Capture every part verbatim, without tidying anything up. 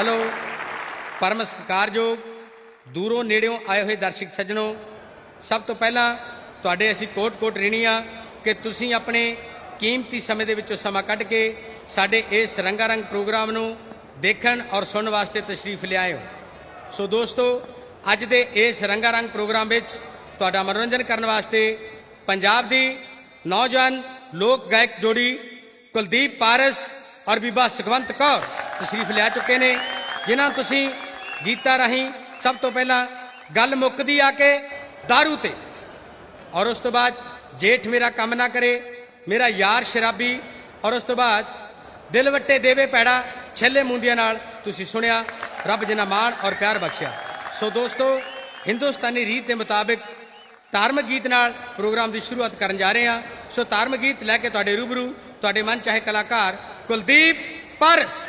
Hello. परम सत्कारयोग दूरों नेड़ों आए हुए दर्शक सज्जनों, सब तो पहला तुहाडे असीं कोट कोट ऋणी आ कि तुसीं अपने कीमती समय दे विचों समा कढ के साडे इस रंगारंग प्रोग्राम नूं देखण और सुनन वास्ते तशरीफ लिआए हो। सो दोस्तों, अज दे इस रंगारंग प्रोग्राम विच तुहाडा मनोरंजन करन वास्ते पंजाब दी नौजवान लोक गायक जोड़ी कुलदीप पारस और बीबा सुखवंत कौर तशरीफ लिया चुके ने, जिन्हां तुसीं गीतां राहीं सब तो पहला गल मुकदी आके दारू ते, और उस तो बाद जेठ मेरा कम ना करे, मेरा यार शराबी, और उस तो बाद दिल वट्टे देवे पैड़ा छेले मुंडियां नाल तुसीं सुनिया रब जिन्ना मान और प्यार बख्शिया। सो दोस्तों, हिंदुस्तानी रीत के मुताबिक धार्मिक गीत नाल प्रोग्राम की शुरुआत करन जा रहे हैं। सो धार्मिक गीत लैके तुहाडे रूबरू तुहाडे मन चाहे कलाकार कुलदीप पारस।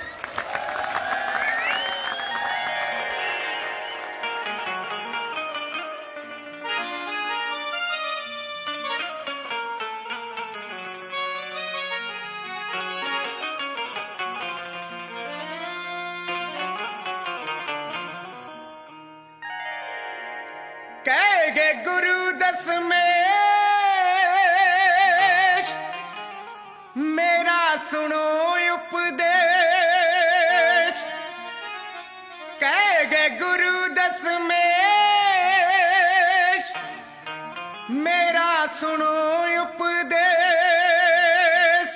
कहेगे गुरु दसमेश मेरा सुनो उपदेश, कहेगे गुरु दसमेश मेरा सुनो उपदेश।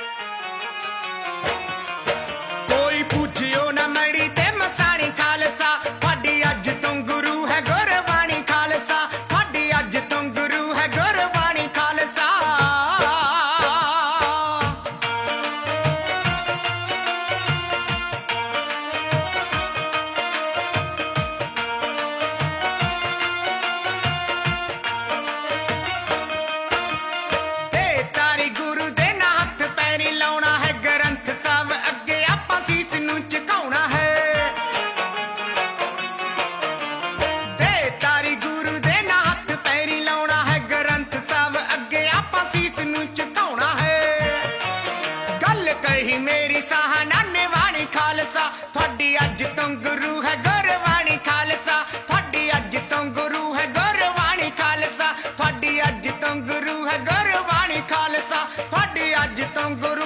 कोई पूछियो ना मड़ी ते मसाणी खालसा, फाडी अज तो गुरु है गुरबाणी खालसा, फाडी अज तो गुरु है गुरबाणी खालसा। ते तारी गुरु दे ना हथ पैरी लाउणा है, ग्रंथ सब अगे आपां सीस नूं झुकाउणा है। दे तारी गुरु दे ना हथ पैरी लाउणा है, ग्रंथ सब अगे आपां सीस नूं झुकाउणा है। गल कही मेरी साहना निवाणी खालसा, थोड़ी अज तो गुरु है गुरबाणी खालसा, थोड़ी अज तो गुरु है गुरबाणी खालसा, थोड़ी अज तो गुरु है गुरबाणी खालसा, थोड़ी अज तो गुरु